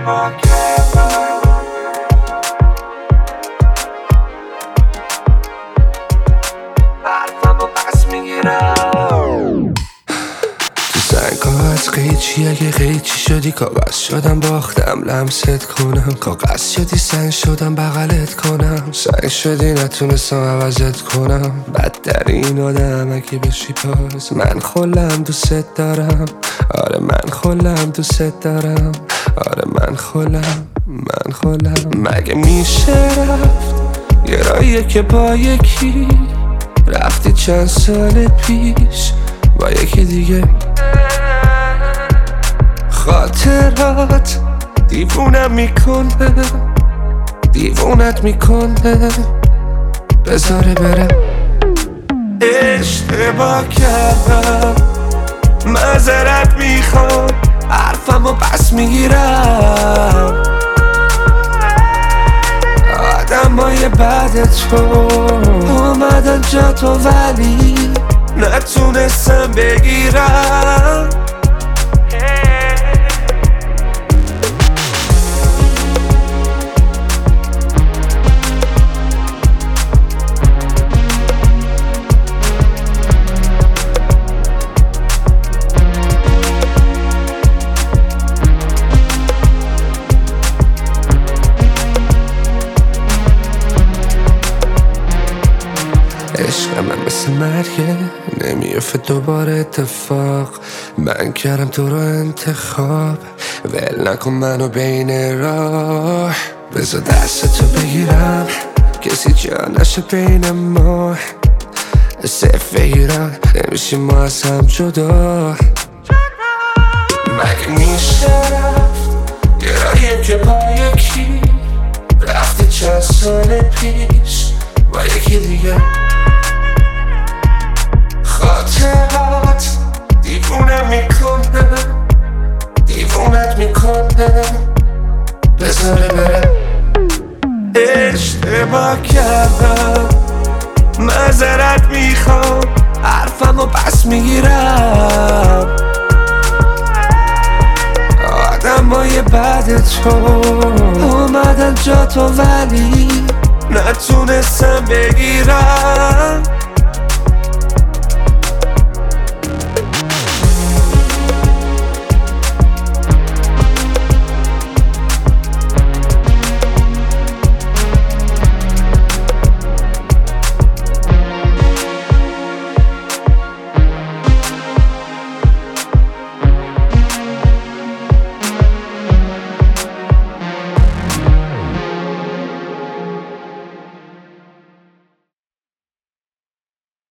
حرفمو پس میگیرم. تو سنگات قیچی، اگه قیچی شدی کاغذ شدم باختم لمست کنم، کاغذ شدی سنگ شدم بغلت کنم، سنگ شدی نتونستم عوضت کنم، بدترین آدم اگه بشی پاس. من خلم دوست دارم، آره من خلم دوست دارم، آره من خلم. مگه میشه رفت یه راهیه که با یکی رفتی چند سال پیش با یکی دیگه؟ خاطرات دیوونم میکنه، دیوونت میکنه، بذاره برم. اشتباه کردم، معذرت میخوام، حرفمو پس میگیرم. آدمای بعد تو اومدن جا تو ولی نتونستم بگیرم. عشق من مثل مرگه، نمیافته دوباره اتفاق. من کردم تو رو انتخاب، ول نکن منو بین راه. بذار دستتو بگیرم، کسی جا نشه بین ما. صرف ایران نمیشیم ما از هم جدا. مگه میشه رفت یه راهیه که با یکی رفتی چند سال پیش با یکی دیگه؟ خاطرات دیوونم میکنه، دیوونت میکنه، بذاره برم. اشتباه کردم، معذرت میخوام، حرفمو پس میگیرم. آدمای بعد تو اومدن جا تو ولی نتونستم بگیرم.